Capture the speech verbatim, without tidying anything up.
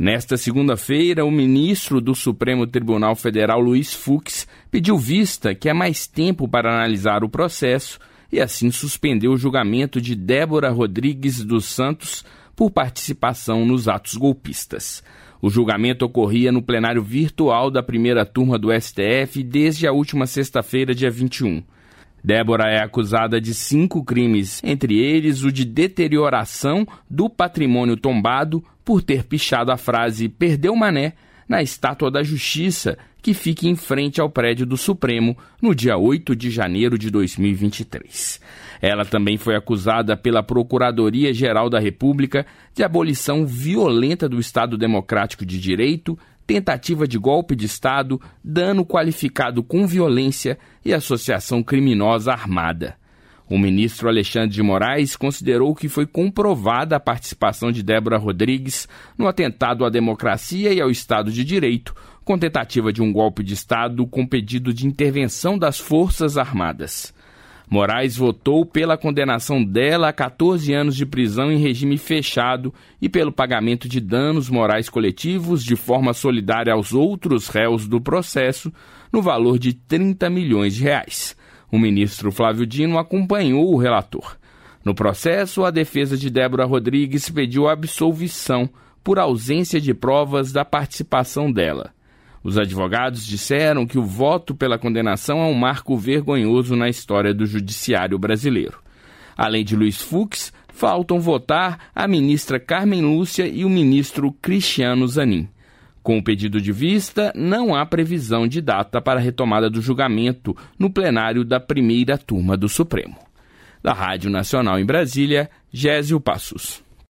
Nesta segunda-feira, o ministro do Supremo Tribunal Federal, Luiz Fux, pediu vista, que é mais tempo para analisar o processo, e assim suspendeu o julgamento de Débora Rodrigues dos Santos por participação nos atos golpistas. O julgamento ocorria no plenário virtual da primeira turma do S T F desde a última sexta-feira, dia vinte e um. Débora é acusada de cinco crimes, entre eles o de deterioração do patrimônio tombado por ter pichado a frase "Perdeu Mané" na Estátua da Justiça, que fica em frente ao prédio do Supremo, no dia oito de janeiro de dois mil e vinte e três. Ela também foi acusada pela Procuradoria-Geral da República de abolição violenta do Estado Democrático de Direito, tentativa de golpe de Estado, dano qualificado com violência e associação criminosa armada. O ministro Alexandre de Moraes considerou que foi comprovada a participação de Débora Rodrigues no atentado à democracia e ao Estado de Direito, com tentativa de um golpe de Estado com pedido de intervenção das Forças Armadas. Moraes votou pela condenação dela a catorze anos de prisão em regime fechado e pelo pagamento de danos morais coletivos de forma solidária aos outros réus do processo, no valor de trinta milhões de reais. O ministro Flávio Dino acompanhou o relator. No processo, a defesa de Débora Rodrigues pediu absolvição por ausência de provas da participação dela. Os advogados disseram que o voto pela condenação é um marco vergonhoso na história do judiciário brasileiro. Além de Luiz Fux, faltam votar a ministra Carmen Lúcia e o ministro Cristiano Zanin. Com o pedido de vista, não há previsão de data para a retomada do julgamento no plenário da primeira turma do Supremo. Da Rádio Nacional em Brasília, Gésio Passos.